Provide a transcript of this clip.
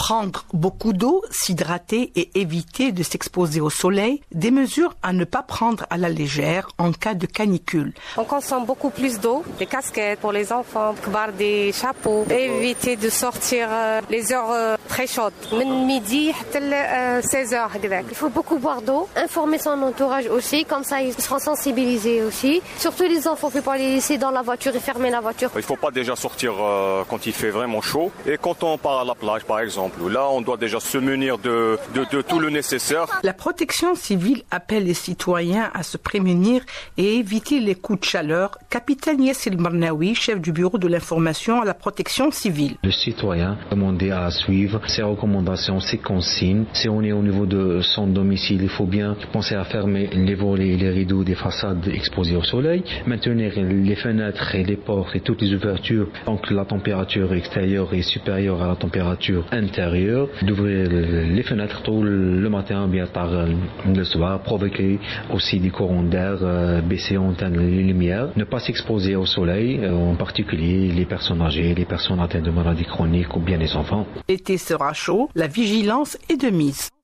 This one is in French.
Prendre beaucoup d'eau, s'hydrater et éviter de s'exposer au soleil, des mesures à ne pas prendre à la légère en cas de canicule. On consomme beaucoup plus d'eau, des casquettes pour les enfants, des chapeaux, éviter de sortir les heures très chaudes, midi à 16h. Il faut beaucoup boire d'eau, informer son entourage aussi, comme ça ils seront sensibilisés aussi. Surtout les enfants, il ne faut pas les laisser dans la voiture et fermer la voiture. Il ne faut pas déjà sortir quand il fait vraiment chaud. Et quand on part à la plage par exemple, là on doit déjà se munir de tout le nécessaire. La protection civile appelle les citoyens à se prémunir et éviter les coups de chaleur. Capitaine Yassir Marnaoui, chef du bureau de l'information à la protection civile. Le citoyen est demandé à suivre ses recommandations, ses consignes. Si on est au niveau de son domicile, il faut bien penser à fermer les volets et les rideaux des façades exposées au soleil, maintenir les fenêtres et les portes et toutes les ouvertures tant que la température extérieure est supérieure à la température intérieure, d'ouvrir les fenêtres tôt le matin, bien tard le soir, provoquer aussi des courants d'air, baisser en les lumières, ne pas s'exposer au soleil, en particulier les personnes âgées, les personnes atteintes de maladies chroniques ou bien les enfants. L'été sera chaud, la vigilance est de mise.